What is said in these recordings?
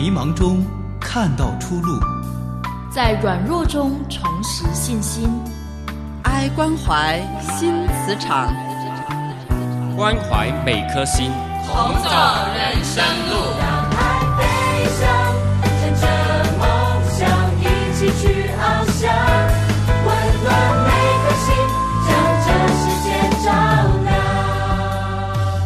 迷茫中看到出路， 在软弱中重拾信心。 爱关怀新磁场， 关怀每颗心， 同走人生路。 让爱飞翔，乘着梦想一起去翱翔，温暖每颗心，将这世界照亮。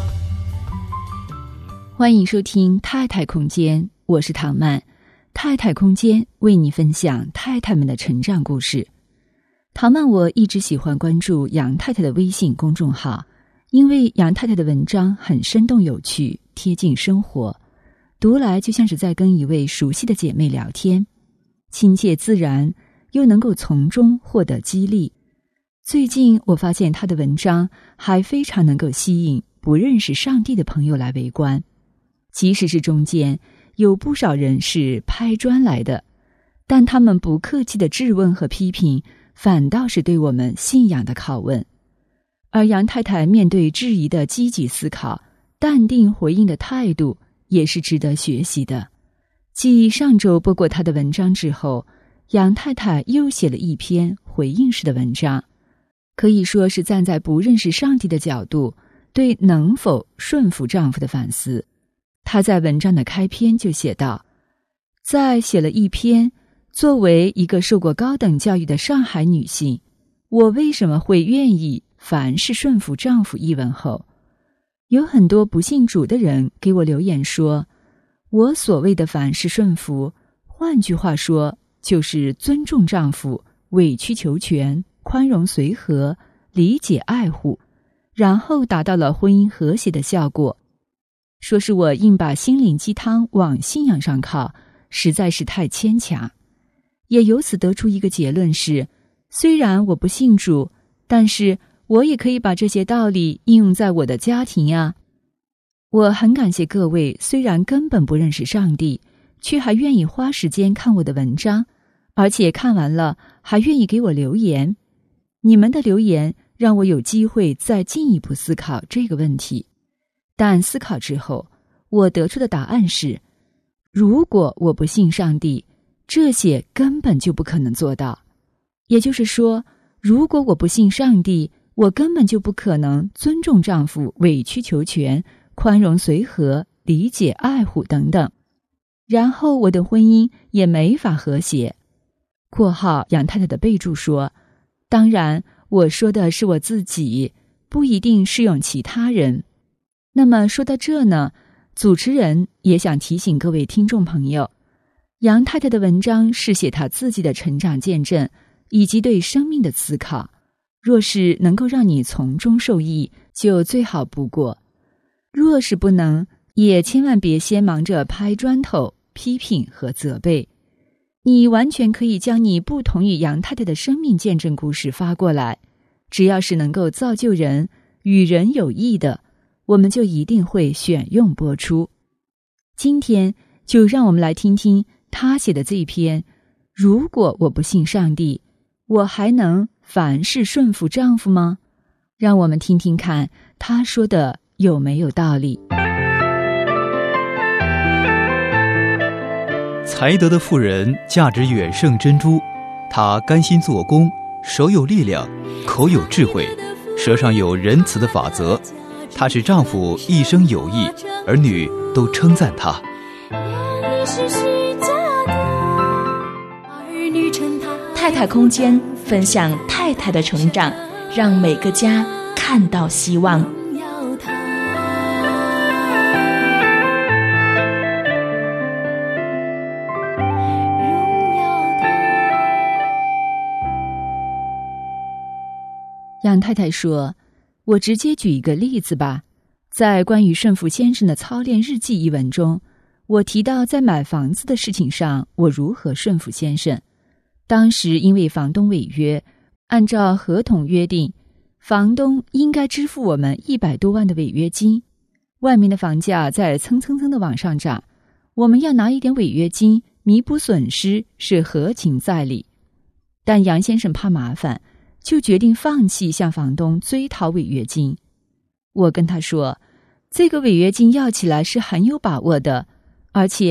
欢迎收听太太空间，我是唐曼。太太空间为你分享太太们的成长故事。唐曼我一直喜欢关注杨太太的微信公众号，因为杨太太的文章很生动有趣，贴近生活，读来就像是在跟一位熟悉的姐妹聊天，亲切自然，又能够从中获得激励。最近我发现她的文章还非常能够吸引不认识上帝的朋友来围观，即使是中间有不少人是拍砖来的，但他们不客气的质问和批评，反倒是对我们信仰的拷问。而杨太太面对质疑的积极思考，淡定回应的态度，也是值得学习的。继上周播过她的文章之后，杨太太又写了一篇回应式的文章，可以说是站在不认识上帝的角度，对能否顺服丈夫的反思。她在文章的开篇就写道，在写了一篇作为一个受过高等教育的上海女性，我为什么会愿意凡事顺服丈夫一文后，有很多不信主的人给我留言说，我所谓的凡事顺服，换句话说就是尊重丈夫，委曲求全，宽容随和，理解爱护，然后达到了婚姻和谐的效果。说是我硬把心灵鸡汤往信仰上靠，实在是太牵强。也由此得出一个结论是，虽然我不信主，但是我也可以把这些道理应用在我的家庭呀。我很感谢各位，虽然根本不认识上帝，却还愿意花时间看我的文章，而且看完了还愿意给我留言。你们的留言让我有机会再进一步思考这个问题。但思考之后，我得出的答案是，如果我不信上帝，这些根本就不可能做到。也就是说，如果我不信上帝，我根本就不可能尊重丈夫，委曲求全，宽容随和，理解爱护等等，然后我的婚姻也没法和谐。括号杨太太的备注说，当然我说的是我自己，不一定适用其他人。那么说到这呢，主持人也想提醒各位听众朋友，杨太太的文章是写她自己的成长见证以及对生命的思考，若是能够让你从中受益，就最好不过。若是不能，也千万别先忙着拍砖头、批评和责备。你完全可以将你不同于杨太太的生命见证故事发过来，只要是能够造就人、与人有益的，我们就一定会选用播出。今天就让我们来听听他写的这一篇，如果我不信上帝，我还能凡事顺服丈夫吗？让我们听听看他说的有没有道理。 才德的妇人价值远胜珍珠，她甘心做工，手有力量，口有智慧，舌上有仁慈的法则。她使丈夫一生有益，儿女都称赞她。 太太空间分享太太的成长，让每个家看到希望。 杨太太说，我直接举一个例子吧。在关于顺服先生的操练日记一文中，我提到在买房子的事情上，我如何顺服先生。当时因为房东违约，按照合同约定，房东应该支付我们100多万的违约金。外面的房价在蹭蹭蹭的往上涨，我们要拿一点违约金弥补损失是合情在理。但杨先生怕麻烦，就决定放弃向房东追讨违约金。我跟他说，这个违约金要起来是很有把握的，而且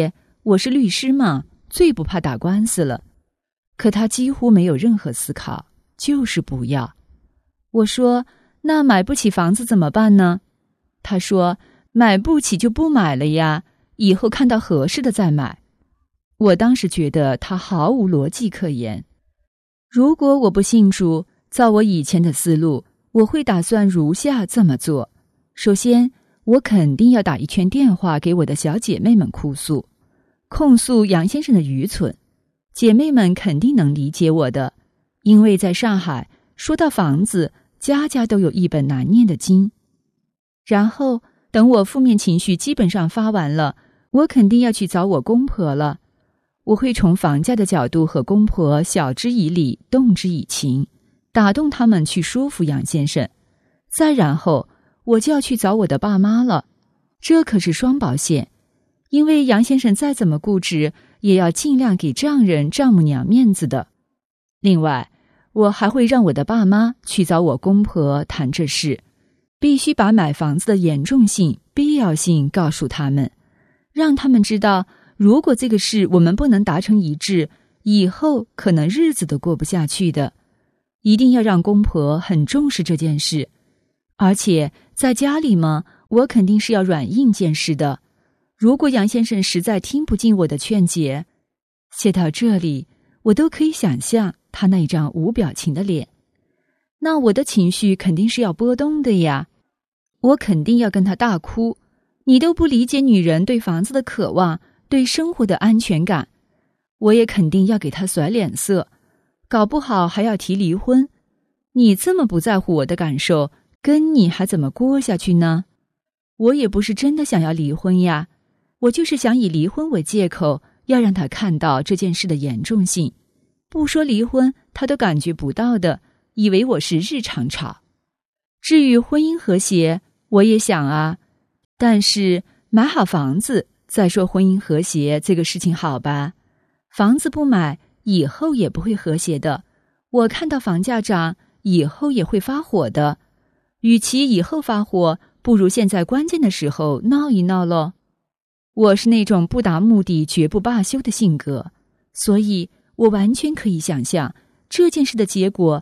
我是律师嘛，最不怕打官司了。可他几乎没有任何思考，就是不要。我说，那买不起房子怎么办呢？他说，买不起就不买了呀，以后看到合适的再买。我当时觉得他毫无逻辑可言。如果我不信主，照我以前的思路，我会打算如下这么做。首先，我肯定要打一圈电话给我的小姐妹们哭诉，控诉杨先生的愚蠢。姐妹们肯定能理解我的，因为在上海，说到房子，家家都有一本难念的经。然后，等我负面情绪基本上发完了，我肯定要去找我公婆了。我会从房价的角度和公婆晓之以理，动之以情，打动他们去说服杨先生。再然后，我就要去找我的爸妈了，这可是双保险，因为杨先生再怎么固执，也要尽量给丈人丈母娘面子的。另外，我还会让我的爸妈去找我公婆谈这事，必须把买房子的严重性、必要性告诉他们，让他们知道，如果这个事我们不能达成一致，以后可能日子都过不下去的。一定要让公婆很重视这件事。而且在家里嘛，我肯定是要软硬兼施的。如果杨先生实在听不进我的劝解，写到这里，我都可以想象他那一张无表情的脸。那我的情绪肯定是要波动的呀，我肯定要跟他大哭，你都不理解女人对房子的渴望，对生活的安全感。我也肯定要给他甩脸色，搞不好还要提离婚。你这么不在乎我的感受，跟你还怎么过下去呢？我也不是真的想要离婚呀，我就是想以离婚为借口，要让他看到这件事的严重性。不说离婚，他都感觉不到的，以为我是日常吵。至于婚姻和谐，我也想啊，但是买好房子再说婚姻和谐这个事情好吧？房子不买，以后也不会和谐的。我看到房价涨，以后也会发火的。与其以后发火，不如现在关键的时候闹一闹咯。我是那种不达目的绝不罢休的性格，所以我完全可以想象这件事的结果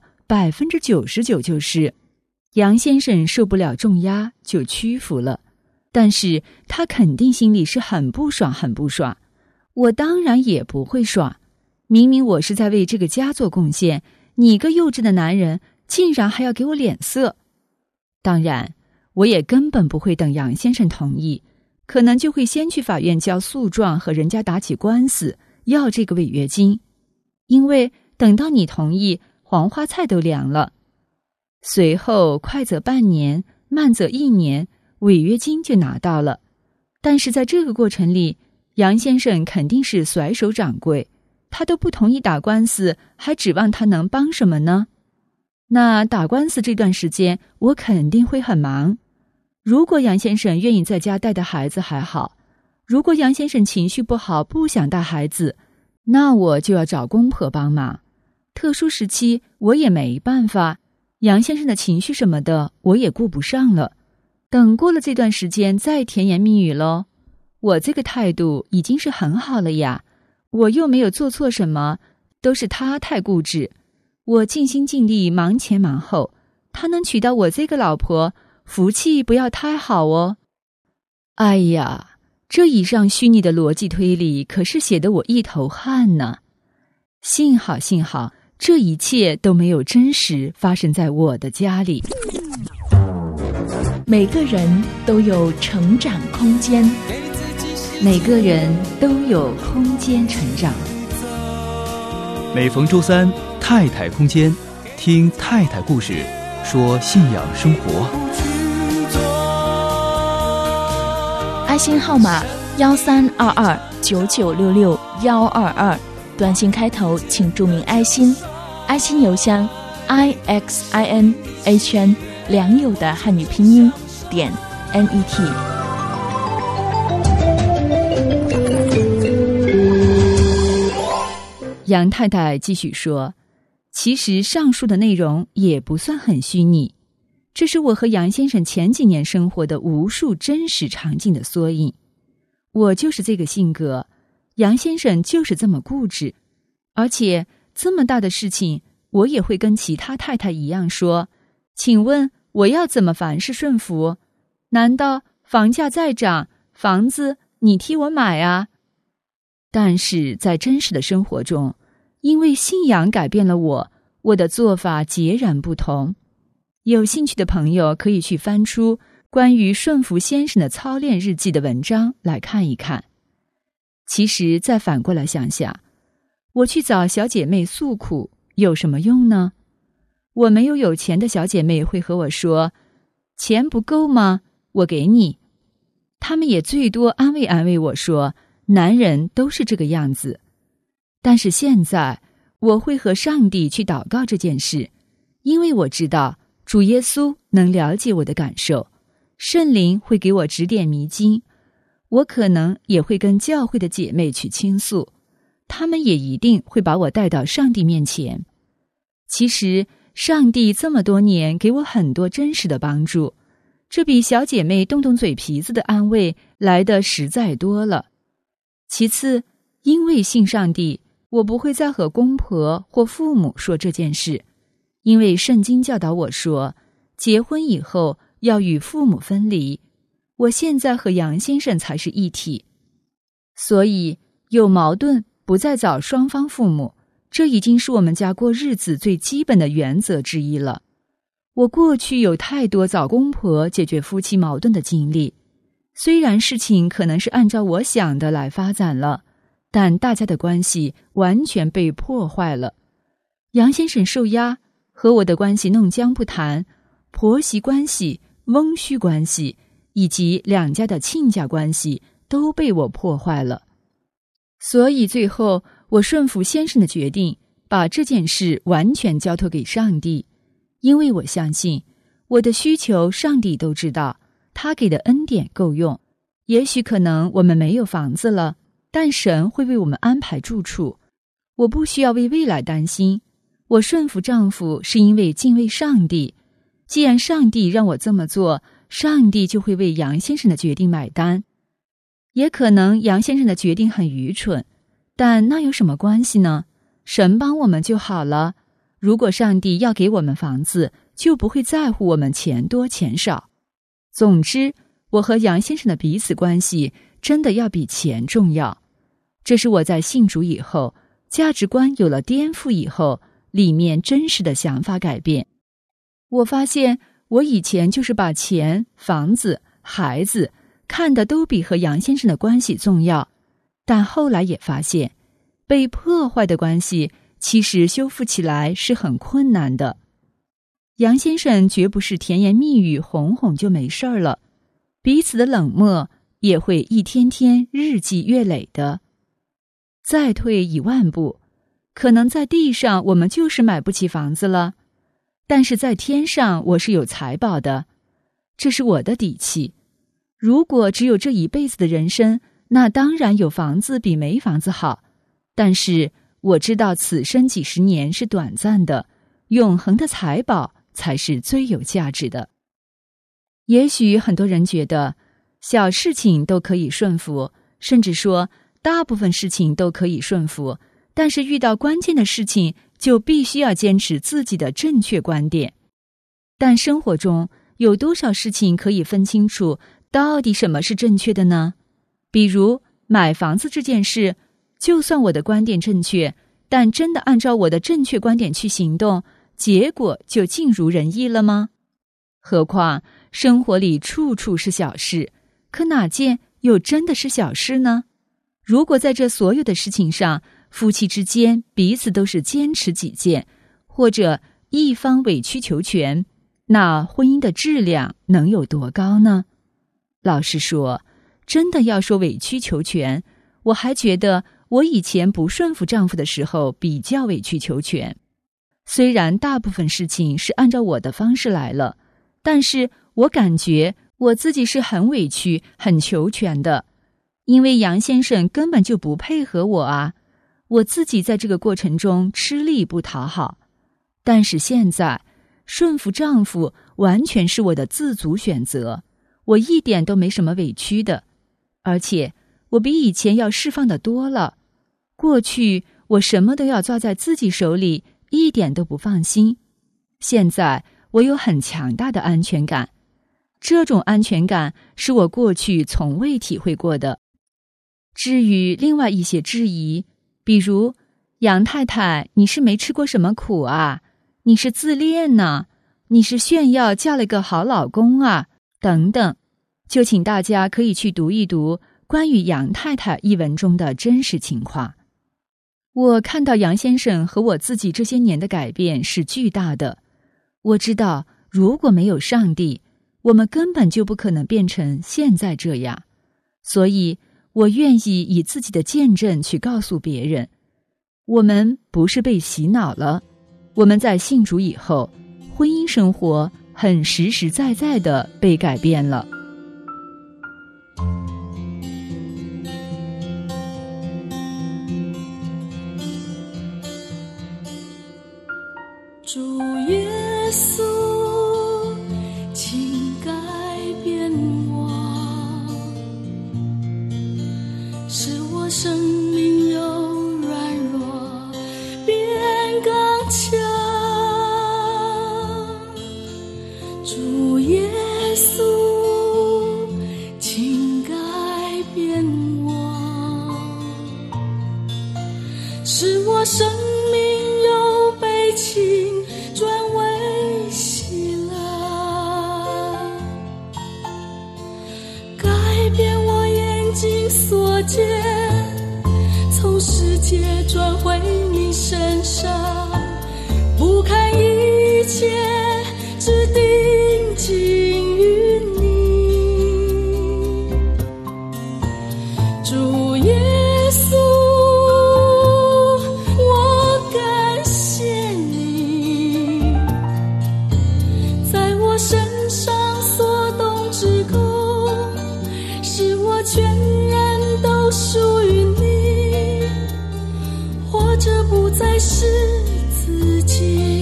99%就是杨先生受不了重压就屈服了。但是他肯定心里是很不爽很不爽，我当然也不会爽。明明我是在为这个家做贡献，你个幼稚的男人竟然还要给我脸色。当然我也根本不会等杨先生同意，可能就会先去法院交诉状和人家打起官司，要这个违约金。因为等到你同意，黄花菜都凉了。随后快则半年，慢则1年，违约金就拿到了。但是在这个过程里，杨先生肯定是甩手掌柜，他都不同意打官司，还指望他能帮什么呢？那打官司这段时间，我肯定会很忙。如果杨先生愿意在家带孩子还好，如果杨先生情绪不好，不想带孩子，那我就要找公婆帮忙。特殊时期我也没办法，杨先生的情绪什么的我也顾不上了。等过了这段时间再甜言蜜语咯。我这个态度已经是很好了呀，我又没有做错什么，都是他太固执。我尽心尽力忙前忙后，他能娶到我这个老婆，福气不要太好哦。哎呀，这以上虚拟的逻辑推理可是写得我一头汗呢。幸好这一切都没有真实发生在我的家里。 每个人都有成长空间， 每个人都有空间成长。 每逢周三，太太空间，听太太故事，说信仰生活。 爱心号码132299662122，短信开头请注明爱心，爱心邮箱 IXINHN 良友的汉语拼音.net。 杨太太继续说，其实上述的内容也不算很虚拟，这是我和杨先生前几年生活的无数真实场景的缩影。我就是这个性格， 杨先生就是这么固执，而且这么大的事情，我也会跟其他太太一样说，请问我要怎么凡事顺服？难道房价再涨，房子你替我买啊？但是在真实的生活中，因为信仰改变了我的做法截然不同。有兴趣的朋友可以去翻出关于顺服先生的操练日记的文章来看一看。其实再反过来想想，我去找小姐妹诉苦有什么用呢？我没有钱的小姐妹会和我说，钱不够吗？我给你。她们也最多安慰安慰我说，男人都是这个样子。但是现在我会和上帝去祷告这件事，因为我知道主耶稣能了解我的感受，圣灵会给我指点迷津。我可能也会跟教会的姐妹去倾诉，她们也一定会把我带到上帝面前。其实上帝这么多年给我很多真实的帮助，这比小姐妹动动嘴皮子的安慰来得实在多了。其次，因为信上帝，我不会再和公婆或父母说这件事，因为圣经教导我说，结婚以后要与父母分离。我现在和杨先生才是一体，所以有矛盾不再找双方父母，这已经是我们家过日子最基本的原则之一了。我过去有太多找公婆解决夫妻矛盾的经历，虽然事情可能是按照我想的来发展了，但大家的关系完全被破坏了。杨先生受压，和我的关系弄僵不谈，婆媳关系、翁婿关系以及两家的亲家关系都被我破坏了。所以最后我顺服先生的决定，把这件事完全交托给上帝，因为我相信我的需求上帝都知道，他给的恩典够用。也许可能我们没有房子了，但神会为我们安排住处，我不需要为未来担心。我顺服丈夫是因为敬畏上帝，既然上帝让我这么做，上帝就会为杨先生的决定买单。也可能杨先生的决定很愚蠢，但那有什么关系呢？神帮我们就好了。如果上帝要给我们房子，就不会在乎我们钱多钱少。总之，我和杨先生的彼此关系真的要比钱重要。这是我在信主以后，价值观有了颠覆以后，里面真实的想法改变。我发现我以前就是把钱、房子、孩子看得都比和杨先生的关系重要，但后来也发现，被破坏的关系其实修复起来是很困难的。杨先生绝不是甜言蜜语哄哄就没事儿了，彼此的冷漠也会一天天日积月累的。再退1万步，可能在地上我们就是买不起房子了，但是在天上我是有财宝的，这是我的底气。如果只有这一辈子的人生，那当然有房子比没房子好，但是我知道此生几十年是短暂的，永恒的财宝才是最有价值的。也许很多人觉得小事情都可以顺服，甚至说大部分事情都可以顺服，但是遇到关键的事情就必须要坚持自己的正确观点。但生活中有多少事情可以分清楚到底什么是正确的呢？比如买房子这件事，就算我的观点正确，但真的按照我的正确观点去行动，结果就尽如人意了吗？何况生活里处处是小事，可哪件又真的是小事呢？如果在这所有的事情上，夫妻之间彼此都是坚持己见，或者一方委曲求全，那婚姻的质量能有多高呢？老实说，真的要说委曲求全，我还觉得我以前不顺服丈夫的时候比较委曲求全。虽然大部分事情是按照我的方式来了，但是我感觉我自己是很委屈、很求全的，因为杨先生根本就不配合我啊，我自己在这个过程中吃力不讨好。但是现在，顺服丈夫完全是我的自主选择，我一点都没什么委屈的，而且我比以前要释放的多了。过去我什么都要抓在自己手里，一点都不放心。现在我有很强大的安全感，这种安全感是我过去从未体会过的。至于另外一些质疑，比如杨太太，你是没吃过什么苦啊？你是自恋呢？你是炫耀嫁了个好老公啊？等等，就请大家可以去读一读关于杨太太一文中的真实情况。我看到杨先生和我自己这些年的改变是巨大的。我知道，如果没有上帝，我们根本就不可能变成现在这样。所以，我愿意以自己的见证去告诉别人，我们不是被洗脑了，我们在信主以后，婚姻生活很实实在在地被改变了。 主耶稣，请改变我，使我生命由软弱变刚强。主耶稣，请改变我，使我生命由悲情转为喜乐，改变我眼睛所见，从世界转回你身上，不看一切，只定睛于你。主耶稣，我感谢你，在我身上所动之功，使我全然都属于你，活着不再是自己。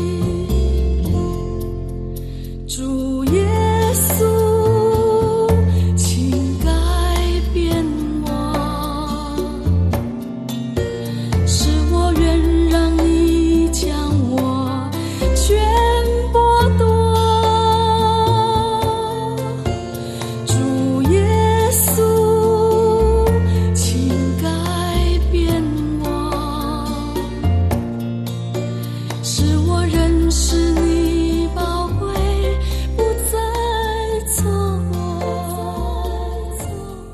主耶稣，请改变我，使我愿让你将我全剥夺。主耶稣，请改变我，使我认识你宝贵，不再错过。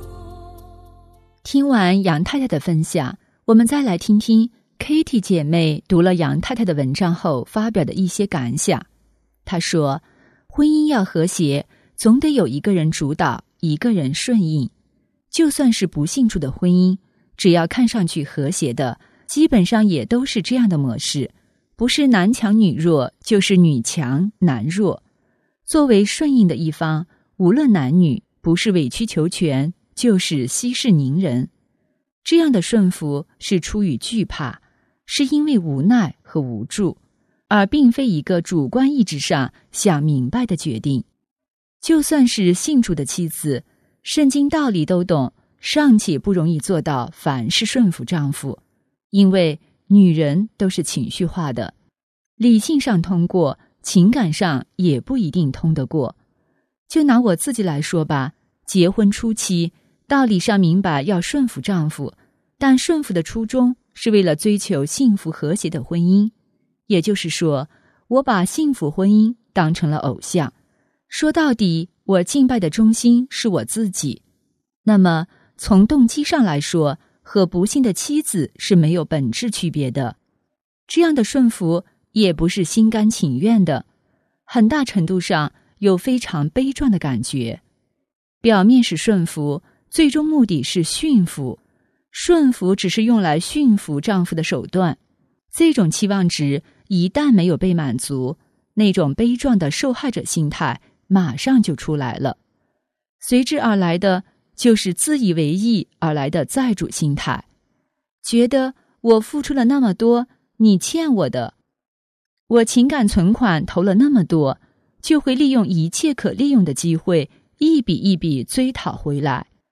听完杨太太的分享，我们再来听听 Kitty 姐妹读了杨太太的文章后发表的一些感想。她说，婚姻要和谐，总得有一个人主导，一个人顺应。就算是不信主的婚姻，只要看上去和谐的，基本上也都是这样的模式，不是男强女弱，就是女强男弱。作为顺应的一方，无论男女，不是委曲求全，就是息事宁人。这样的顺服是出于惧怕，是因为无奈和无助，而并非一个主观意志上想明白的决定。就算是信主的妻子，圣经道理都懂，尚且不容易做到凡事顺服丈夫，因为女人都是情绪化的，理性上通过，情感上也不一定通得过。就拿我自己来说吧，结婚初期，道理上明白要顺服丈夫，但顺服的初衷是为了追求幸福和谐的婚姻。也就是说，我把幸福婚姻当成了偶像。说到底，我敬拜的中心是我自己。那么，从动机上来说，和不幸的妻子是没有本质区别的。这样的顺服也不是心甘情愿的，很大程度上有非常悲壮的感觉。表面是顺服，最终目的是驯服。顺服只是用来驯服丈夫的手段。这种期望值一旦没有被满足，那种悲壮的受害者心态马上就出来了。随之而来的就是自以为意而来的债主心态，觉得我付出了那么多，你欠我的，我情感存款投了那么多，就会利用一切可利用的机会，一笔一笔追讨回来。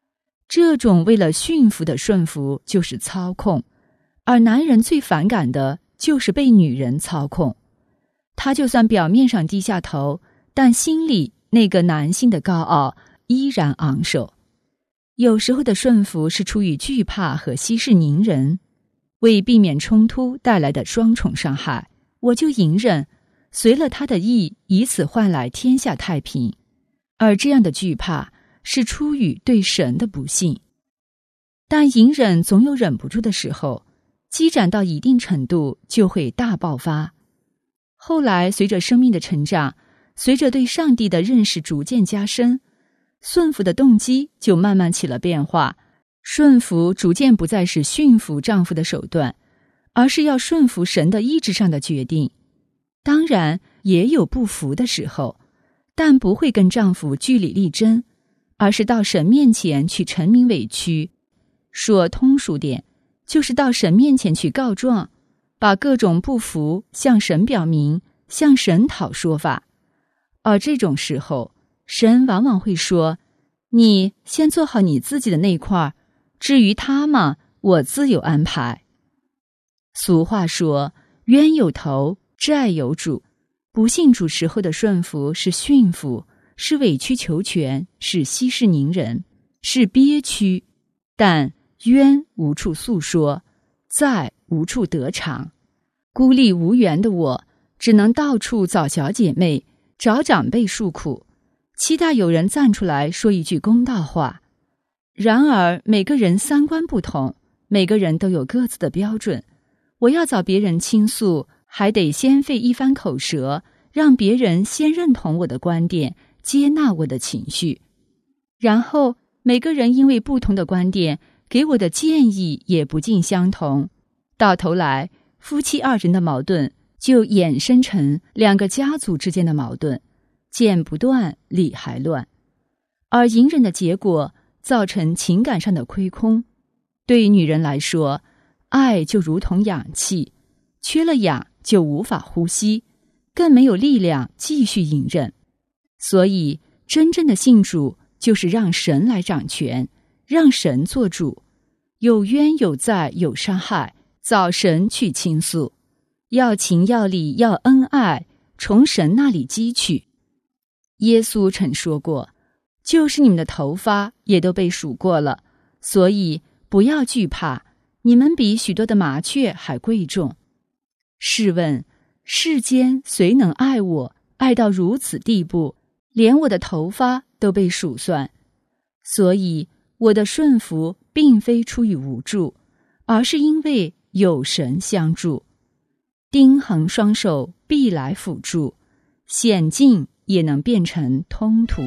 这种为了驯服的顺服就是操控，而男人最反感的就是被女人操控。他就算表面上低下头，但心里那个男性的高傲依然昂首。有时候的顺服是出于惧怕和息事宁人，为避免冲突带来的双重伤害，我就隐忍，随了他的意，以此换来天下太平。而这样的惧怕是出于对神的不信。但隐忍总有忍不住的时候，积攒到一定程度就会大爆发。后来随着生命的成长，随着对上帝的认识逐渐加深，顺服的动机就慢慢起了变化。顺服逐渐不再是驯服丈夫的手段，而是要顺服神的意志上的决定。当然也有不服的时候，但不会跟丈夫据理力争，而是到神面前去陈明委屈。说通俗点，就是到神面前去告状，把各种不服向神表明，向神讨说法。而这种时候，神往往会说，你先做好你自己的那块，至于他嘛，我自有安排。俗话说，冤有头，债有主。不信主时候的顺服是驯服，是委曲求全，是息事宁人，是憋屈，但冤无处诉说，债无处得偿。孤立无援的我，只能到处找小姐妹，找长辈诉苦，期待有人站出来说一句公道话。然而每个人三观不同，每个人都有各自的标准，我要找别人倾诉，还得先费一番口舌，让别人先认同我的观点，接纳我的情绪。然后每个人因为不同的观点，给我的建议也不尽相同，到头来夫妻二人的矛盾就衍生成两个家族之间的矛盾，剪不断，理还乱。而隐忍的结果造成情感上的亏空。对于女人来说，爱就如同氧气，缺了氧就无法呼吸，更没有力量继续隐忍。所以真正的信主就是让神来掌权，让神做主，有冤有债有伤害，找神去倾诉，要情要理要恩爱，从神那里汲取。耶稣曾说过，就是你们的头发也都被数过了，所以不要惧怕，你们比许多的麻雀还贵重。试问世间谁能爱我，爱到如此地步，连我的头发都被数算？所以我的顺服并非出于无助，而是因为有神相助。钉痕双手必来辅助，险境也能变成通途。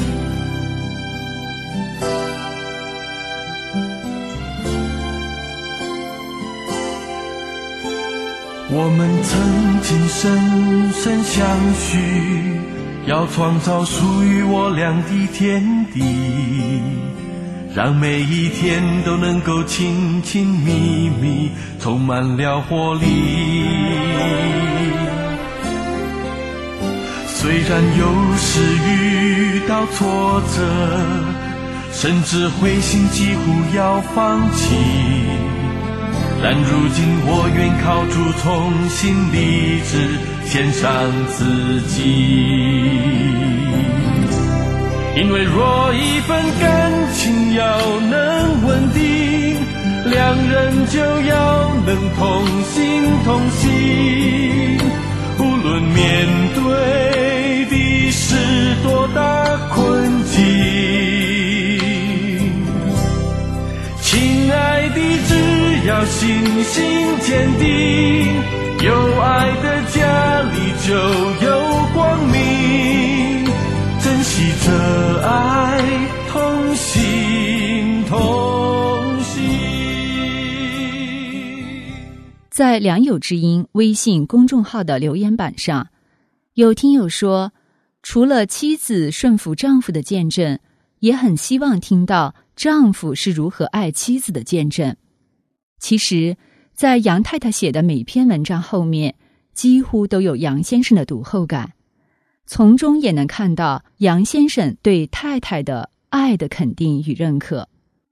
我们曾经深深相许，要创造属于我俩的天地，让每一天都能够亲亲密密，充满了活力。虽然有时遇到挫折，甚至灰心几乎要放弃，但如今我愿靠主重新立志，献上自己。因为若一份感情要能稳定，两人就要能同心同行，无论面对的是多大困境。亲爱的，只要信心坚定，有爱的家里就有光明，珍惜这爱，同心同行。 在良友之音微信公众号的留言板上，有听友说，除了妻子顺服丈夫的见证，也很希望听到丈夫是如何爱妻子的见证。其实在杨太太写的每篇文章后面，几乎都有杨先生的读后感，从中也能看到杨先生对太太的爱的肯定与认可。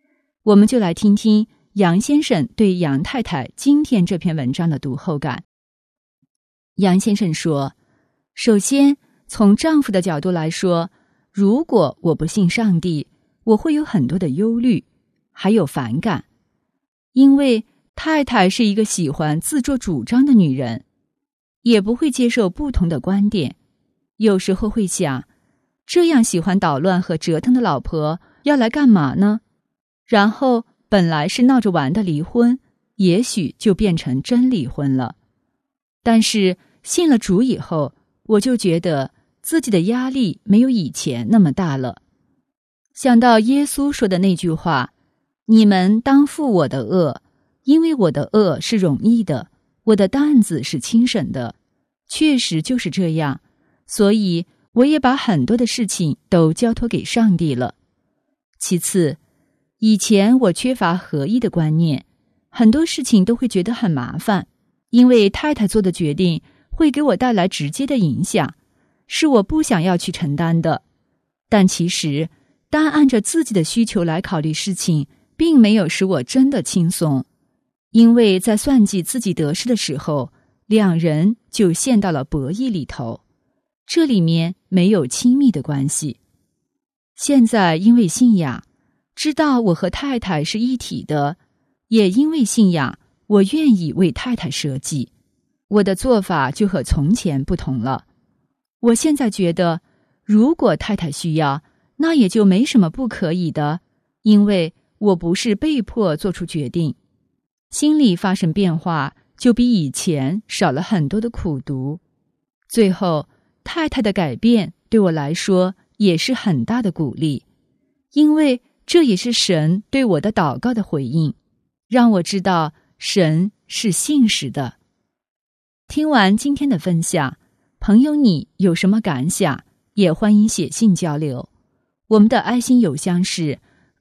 我们就来听听杨先生对杨太太今天这篇文章的读后感。杨先生说，首先从丈夫的角度来说，如果我不信上帝，我会有很多的忧虑，还有反感，因为太太是一个喜欢自作主张的女人，也不会接受不同的观点，有时候会想，这样喜欢捣乱和折腾的老婆要来干嘛呢？然后本来是闹着玩的离婚，也许就变成真离婚了。但是信了主以后，我就觉得自己的压力没有以前那么大了。想到耶稣说的那句话，你们当负我的恶，因为我的恶是容易的，我的担子是轻省的，确实就是这样，所以我也把很多的事情都交托给上帝了。其次，以前我缺乏合一的观念，很多事情都会觉得很麻烦，因为太太做的决定会给我带来直接的影响，是我不想要去承担的。但其实单按着自己的需求来考虑事情，并没有使我真的轻松，因为在算计自己得失的时候，两人就陷到了博弈里头，这里面没有亲密的关系。现在因为信仰，知道我和太太是一体的，也因为信仰，我愿意为太太舍己，我的做法就和从前不同了。我现在觉得，如果太太需要，那也就没什么不可以的，因为我不是被迫做出决定。心里发生变化，就比以前少了很多的苦毒。最后，太太的改变对我来说也是很大的鼓励，因为这也是神对我的祷告的回应，让我知道神是信实的。听完今天的分享，朋友你有什么感想，也欢迎写信交流。我们的爱心邮箱是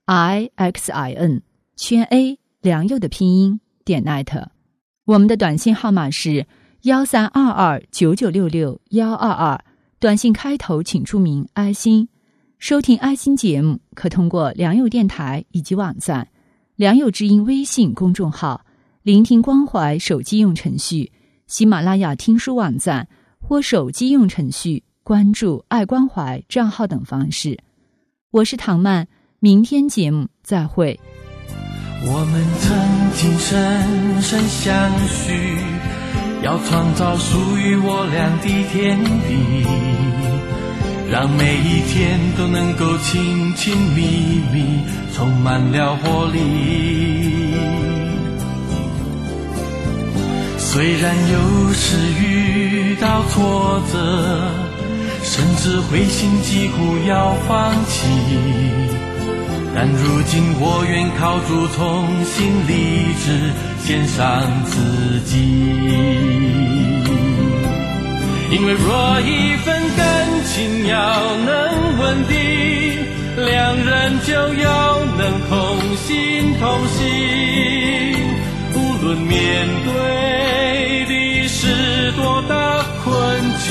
IXIN_A 良友的拼音.net， 我们的短信号码是132299662122，短信开头请注明爱心。收听爱心节目可通过良友电台以及网站、良友之音微信公众号、聆听关怀手机用程序、喜马拉雅听书网站或手机用程序关注爱关怀账号等方式。我是唐曼，明天节目再会。 我们曾经深深相许，要创造属于我俩的天地，让每一天都能够亲亲密密，充满了活力。虽然有时遇到挫折，甚至灰心几乎要放弃，但如今我愿靠主重新立志，献上自己。因为若一份感情要能稳定，两人就要能同心同行，无论面对的是多大困境。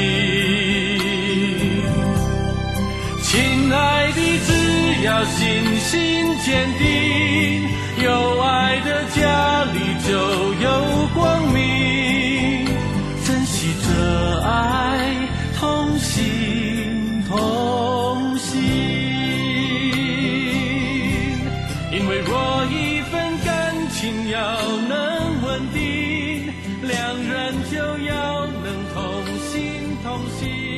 亲爱的，只要信心坚定，有爱的家里就有光明，珍惜这爱，同心同行。因为若一份感情要能稳定，两人就要能同心同行。